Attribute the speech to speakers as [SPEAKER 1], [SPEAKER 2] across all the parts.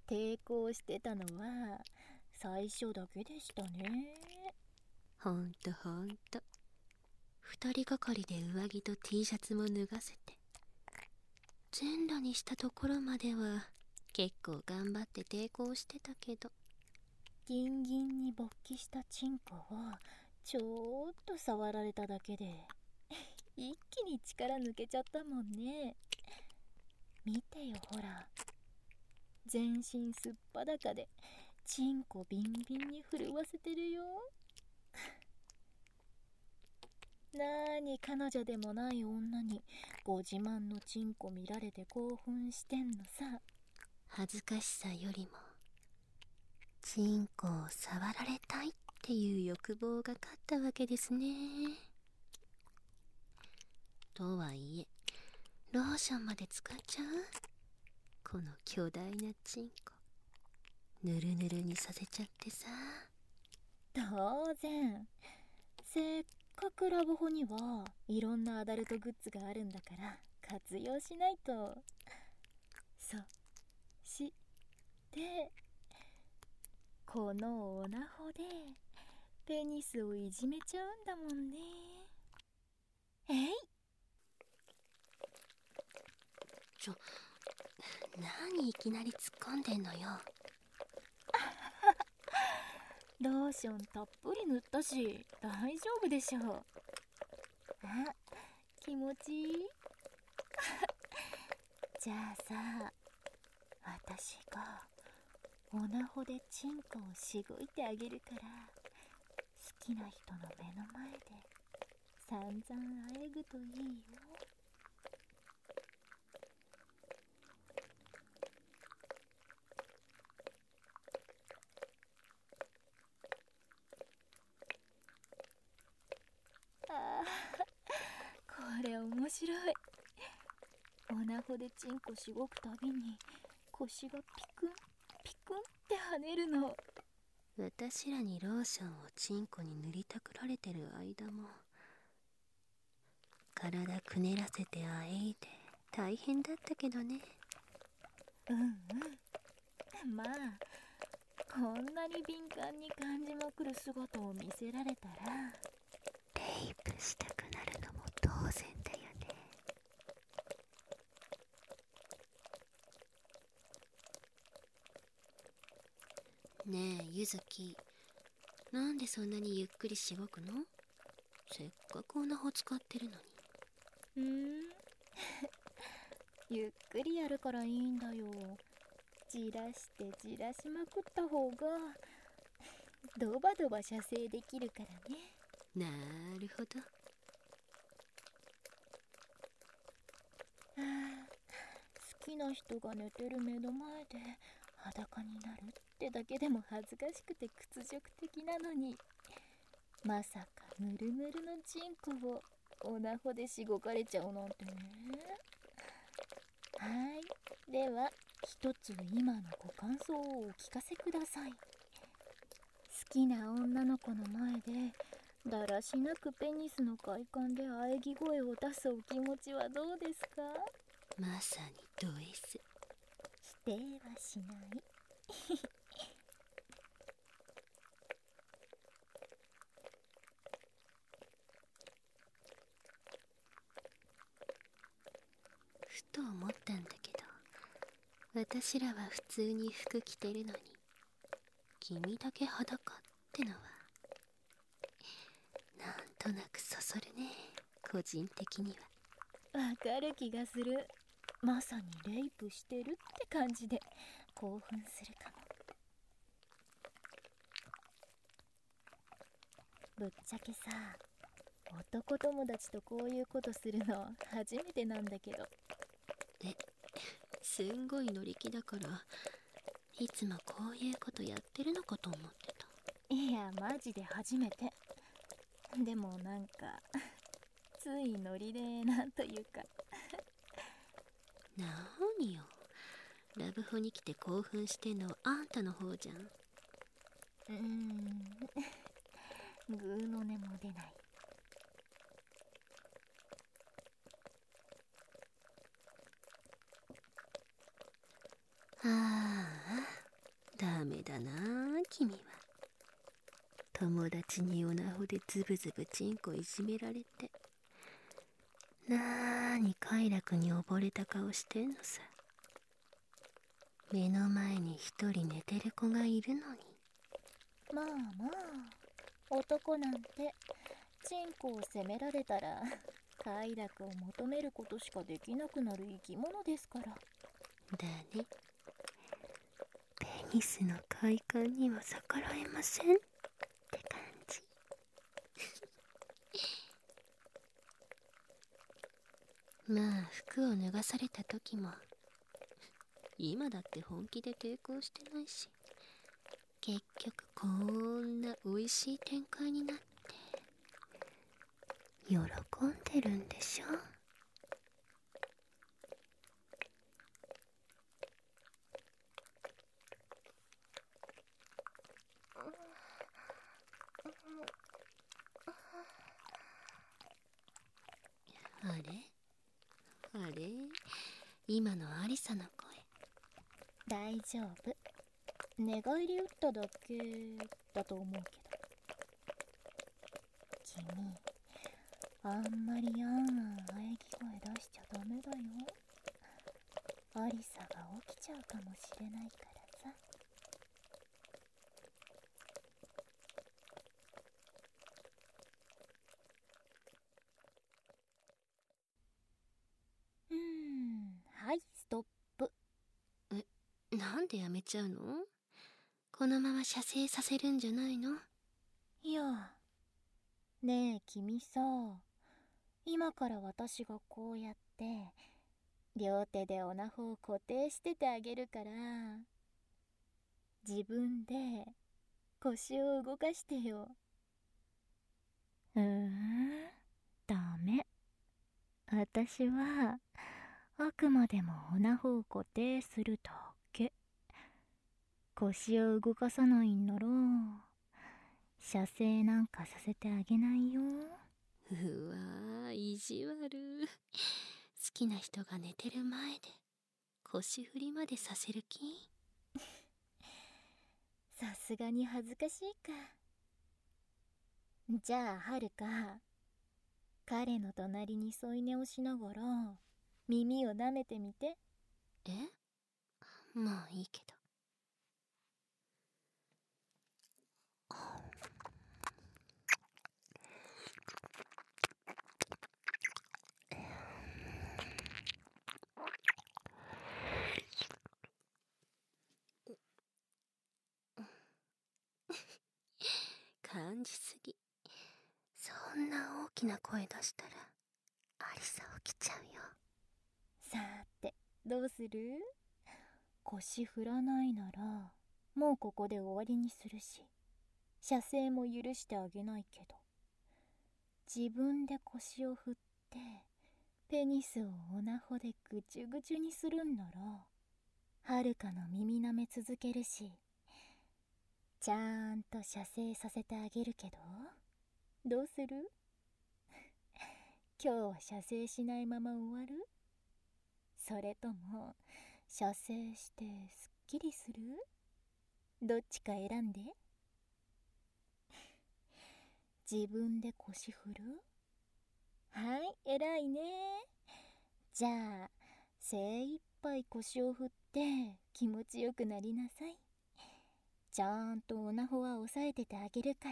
[SPEAKER 1] 抵抗してたのは最初だけでしたね。
[SPEAKER 2] ほんと二人がかりで上着と T シャツも脱がせて全裸にしたところまでは結構頑張って抵抗してたけど、
[SPEAKER 1] ギンギンに勃起したチンコをちょっと触られただけで一気に力抜けちゃったもんね。見てよほら、全身すっぱだかでチンコビンビンに震わせてるよ。なーに彼女でもない女にご自慢のチンコ見られて興奮してんのさ。
[SPEAKER 2] 恥ずかしさよりもチンコを触られたいっていう欲望が勝ったわけですね。とはいえローションまで使っちゃうこの巨大なチンコぬるぬるにさせちゃってさ。
[SPEAKER 1] 当然、せっかくラブホにはいろんなアダルトグッズがあるんだから活用しないと。そしてこのオナホでペニスをいじめちゃうんだもんね。えい。
[SPEAKER 2] 何いきなり突っ込んでんのよ。
[SPEAKER 1] ローションたっぷり塗ったし大丈夫でしょう。あ、気持ちいいじゃあさ、私がオナホでチンコをしごいてあげるから、好きな人の目の前で散々あえぐといいよ。あー、これ面白い。オナホでチンコしごくたびに腰がピクンピクンって跳ねるの。
[SPEAKER 2] 私らにローションをチンコに塗りたくられてる間も体くねらせてあえいで大変だったけどね。
[SPEAKER 1] まあこんなに敏感に感じまくる姿を見せられたら
[SPEAKER 2] レイプしたくなるのも当然だよね。ねえゆずき、なんでそんなにゆっくりしごくの？せっかくオナホ使ってるのに。
[SPEAKER 1] ゆっくりやるからいいんだよ。じらしてじらしまくった方がドバドバ射精できるからね。
[SPEAKER 2] なるほど。
[SPEAKER 1] 好きな人が寝てる目の前で裸になるってだけでも恥ずかしくて屈辱的なのに、まさかぬるぬるのチンコをオナホでしごかれちゃうなんてね。はい、では一つ今のご感想をお聞かせください。好きな女の子の前でだらしなくペニスの快感で喘ぎ声を出すお気持ちはどうですか？
[SPEAKER 2] まさにド S。
[SPEAKER 1] 否定はしない。
[SPEAKER 2] ふと思ったんだけど、私らは普通に服着てるのに君だけ裸ってのはなんとなくそそるね、個人的には。
[SPEAKER 1] わかる気がする。まさにレイプしてるって感じで興奮するかも。ぶっちゃけさ、男友達とこういうことするの初めてなんだけど。
[SPEAKER 2] すんごい乗り気だからいつもこういうことやってるのかと思ってた。
[SPEAKER 1] いやマジで初めて。でもなんかついノリでなんというか。
[SPEAKER 2] なーによ、ラブホに来て興奮してんのはあんたの方じゃん。
[SPEAKER 1] グーの音も出ない。
[SPEAKER 2] ああ、 だな君は。友達にオナホでズブズブチンコいじめられて、なーに快楽に溺れた顔してんのさ。目の前に一人寝てる子がいるのに。
[SPEAKER 1] まあまあ、男なんてチンコを責められたら快楽を求めることしかできなくなる生き物ですから。だ
[SPEAKER 2] ね。ペニスの快感には逆らえませんって感じ。まあ服を脱がされた時も今だって本気で抵抗してないし、結局こんな美味しい展開になって喜んでるんでしょ。あれあれ、今のアリサの声。
[SPEAKER 1] 大丈夫、寝返り打っただけだと思うけど。君、あんまりあんあん喘ぎ声出しちゃダメだよ。アリサが起きちゃうかもしれないからさ。はい、ストップ。
[SPEAKER 2] なんでやめちゃうの？このまま射精させるんじゃないの？
[SPEAKER 1] いや、ねえ君さ、今から私がこうやって両手でオナホを固定しててあげるから、自分で腰を動かしてよ。ダメ。私はあくまでもオナホを固定するだけ。腰を動かさないんなら射精なんかさせてあげないよ。
[SPEAKER 2] うわー、意地悪。好きな人が寝てる前で腰振りまでさせる気？
[SPEAKER 1] さすがに恥ずかしいか。じゃあはるか、彼の隣に添い寝をしながら耳を舐めてみて。
[SPEAKER 2] え？まあいいけど。感じすぎ。そんな大きな声出したらアリサ起きちゃうよ。
[SPEAKER 1] さーて、どうする？腰振らないならもうここで終わりにするし、射精も許してあげないけど、自分で腰を振ってペニスをオナホでぐちゅぐちゅにするんなら、はるかの耳舐め続けるし、ちゃんと射精させてあげるけど、どうする？今日は射精しないまま終わる？それとも射精してすっきりする？どっちか選んで。自分で腰振る？はい、偉いね。じゃあ精一杯腰を振って気持ちよくなりなさい。ちゃんとオナホは押さえててあげるから。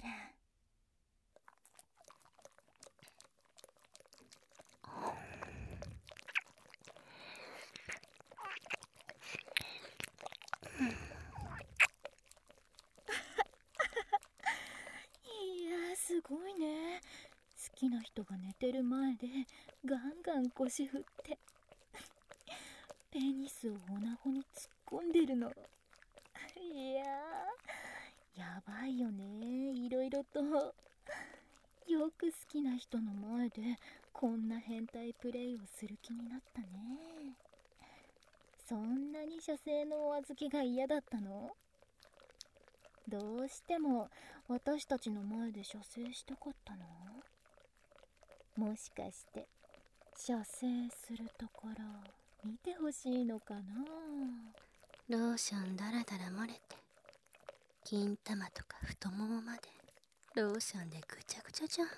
[SPEAKER 1] いや、すごいね。好きな人が寝てる前でガンガン腰振ってペニスをオナホに突っ込んでるの。いやー、やばいよね。いろいろと。よく好きな人の前でこんな変態プレイをする気になったね。そんなに射精のお預けが嫌だったの？どうしても私たちの前で射精したかったの？もしかして射精するところ見てほしいのかな？
[SPEAKER 2] ローションだらだら漏れて金玉とか太ももまでローションでぐちゃぐちゃじゃん。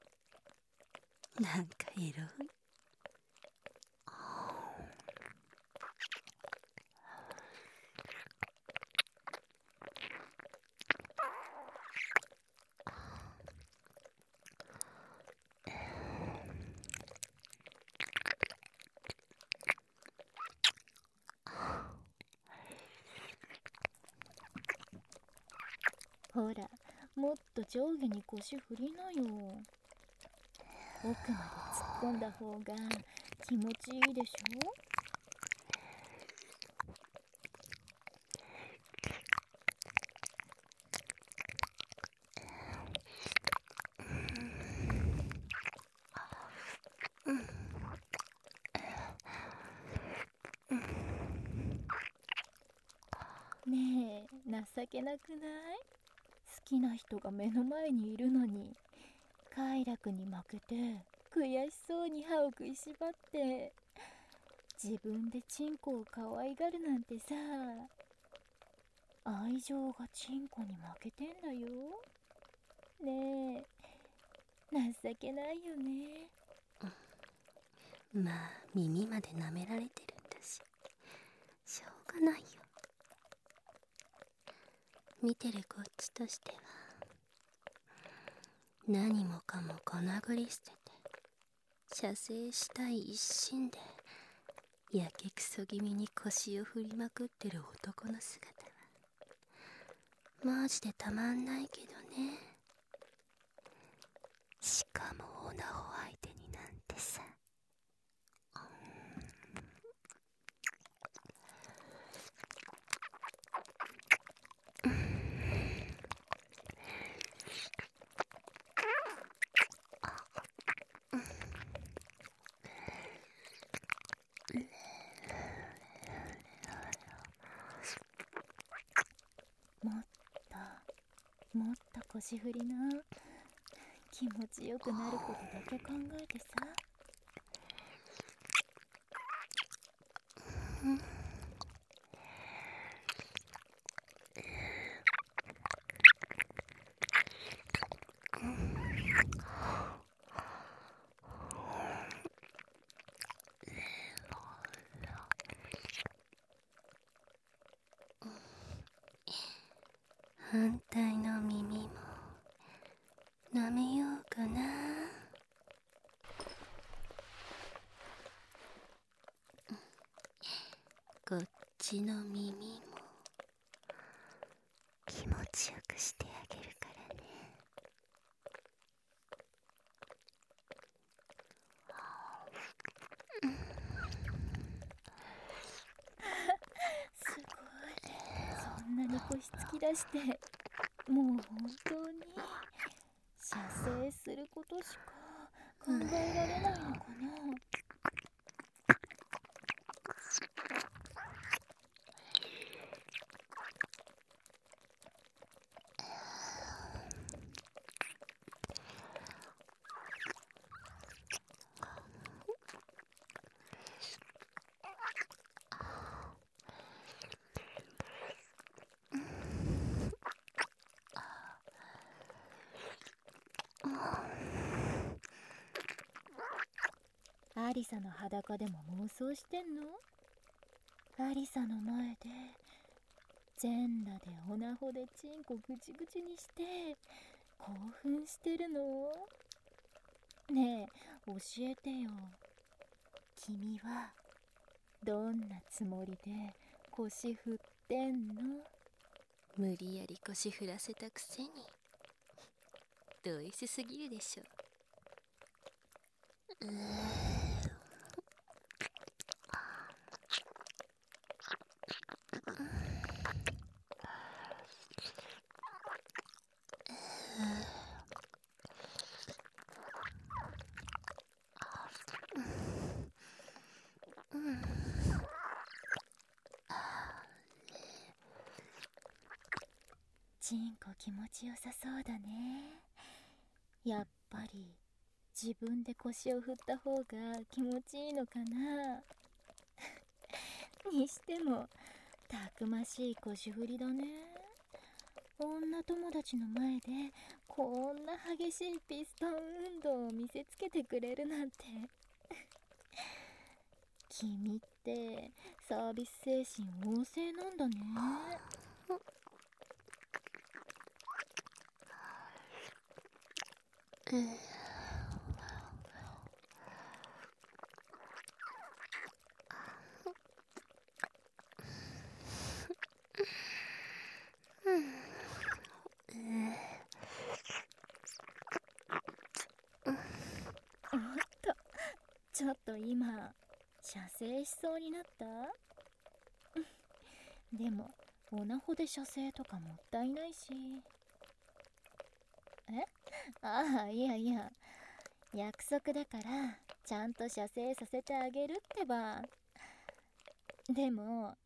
[SPEAKER 2] なんかエロい。
[SPEAKER 1] ほら、もっと上下に腰振りなよ。奥まで突っ込んだ方が気持ちいいでしょ。ねえ、情けなくない？好きな人が目の前にいるのに、快楽に負けて悔しそうに歯を食いしばって自分でチンコを可愛がるなんてさ、愛情がチンコに負けてんだよ。ねえ、情けないよね。
[SPEAKER 2] まあ耳まで舐められてるんだししょうがないよ。見てるこっちとしては何もかもこなぐり捨てて射精したい一心でやけくそ気味に腰を振りまくってる男の姿はマジでたまんないけどね。しかもオナホ相手になんてさ。
[SPEAKER 1] もっと腰振りな。気持ちよくなることだけ考えてさ。
[SPEAKER 2] 反対の耳も舐めようかな。こっちの耳も気持ちよくしてあげるからね。
[SPEAKER 1] すごい。そんなに腰突き出してもう本当に射精することしか考えられないのかな。アリサの裸でも妄想してんの？アリサの前で全裸でオナホでチンコぐちぐちにして興奮してるの？ねえ、教えてよ。君はどんなつもりで腰振ってんの？
[SPEAKER 2] 無理やり腰振らせたくせにド S すぎるでしょ。
[SPEAKER 1] チンコ気持ちよさそうだね。やっぱり自分で腰を振った方が気持ちいいのかな。にしてもたくましい腰振りだね。 女友達の前でこんな激しいピストン運動を見せつけてくれるなんて君ってサービス精神旺盛なんだね。おっと、ちょっと今射精しそうになった？でもオナホで射精とかもったいないし。ああ、いやいや、約束だからちゃんと射精させてあげるってば。でも